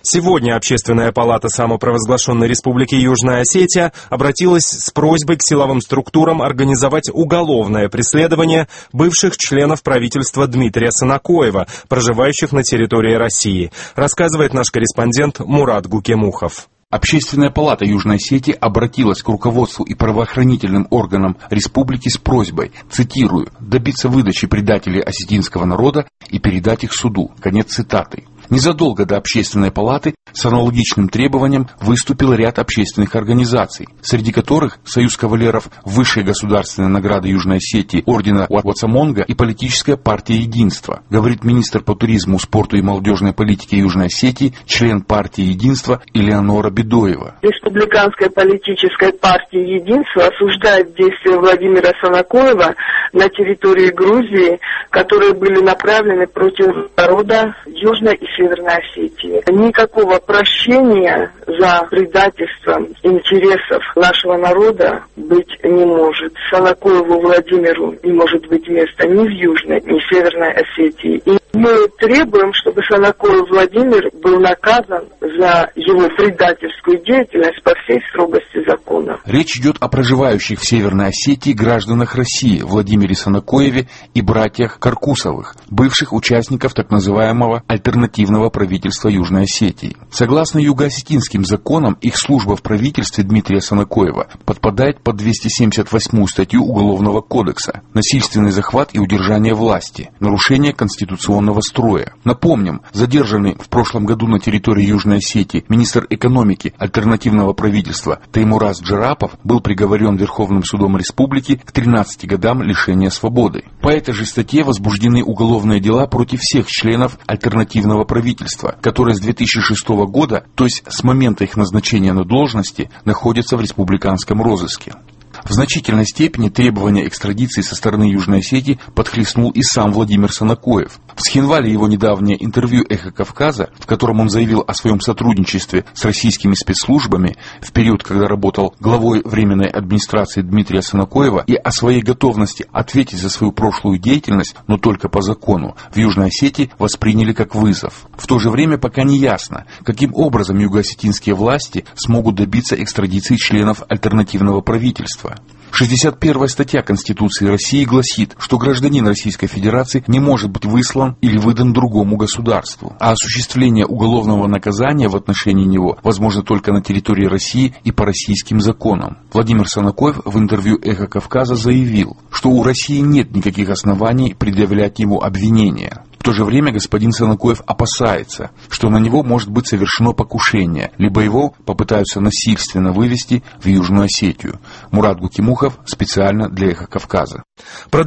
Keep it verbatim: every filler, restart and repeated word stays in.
Сегодня Общественная палата самопровозглашенной Республики Южная Осетия обратилась с просьбой к силовым структурам организовать уголовное преследование бывших членов правительства Дмитрия Санакоева, проживающих на территории России, рассказывает наш корреспондент Мурат Гукемухов. Общественная палата Южной Осетии обратилась к руководству и правоохранительным органам республики с просьбой, цитирую, «добиться выдачи предателей осетинского народа и передать их суду». Конец цитаты. Незадолго до Общественной палаты с аналогичным требованием выступил ряд общественных организаций, среди которых Союз кавалеров Высшей государственной награды Южной Осетии ордена Уацамонга и политическая партия «Единство», говорит министр по туризму, спорту и молодежной политике Южной Осетии, член партии «Единство» Элеонора Бедоева. Республиканская политическая партия «Единство» осуждает действия Владимира Санакоева на территории Грузии, которые были направлены против народа Южной и Северной Осетии. Никакого прощения за предательством интересов нашего народа быть не может. Санакоеву Владимиру не может быть места ни в Южной, ни в Северной Осетии. И мы требуем, чтобы Санакоев Владимир был наказан за его предательскую деятельность по всей строгости закона. Речь идет о проживающих в Северной Осетии гражданах России Владимире Санакоеве и братьях Каркусовых, бывших участников так называемого альтернативного правительства Южной Осетии. Согласно юго-осетинским законам, их служба в правительстве Дмитрия Санакоева подпадает под двести семьдесят восьмую статью Уголовного кодекса «Насильственный захват и удержание власти, нарушение конституционного строя». Напомним, задержанный в прошлом году на территории Южной Осетии министр экономики альтернативного правительства Теймураз Джарапов был приговорен Верховным судом республики к тринадцати годам лишения свободы. По этой же статье возбуждены уголовные дела против всех членов альтернативного правительства, которые с две тысячи шестого года, то есть с момента их назначения на должности, находятся в республиканском розыске. В значительной степени требования экстрадиции со стороны Южной Осетии подхлестнул и сам Владимир Санакоев. Всхинвали его недавнее интервью «Эхо Кавказа», в котором он заявил о своем сотрудничестве с российскими спецслужбами в период, когда работал главой Временной администрации Дмитрия Санакоева, и о своей готовности ответить за свою прошлую деятельность, но только по закону, в Южной Осетии восприняли как вызов. В то же время пока не ясно, каким образом юго-осетинские власти смогут добиться экстрадиции членов альтернативного правительства. шестьдесят первая статья Конституции России гласит, что гражданин Российской Федерации не может быть выслан или выдан другому государству, а осуществление уголовного наказания в отношении него возможно только на территории России и по российским законам. Владимир Санакоев в интервью «Эхо Кавказа» заявил, что у России нет никаких оснований предъявлять ему обвинения. В то же время господин Санакоев опасается, что на него может быть совершено покушение, либо его попытаются насильственно вывести в Южную Осетию. Мурат Гукемухов специально для «Эхо Кавказа».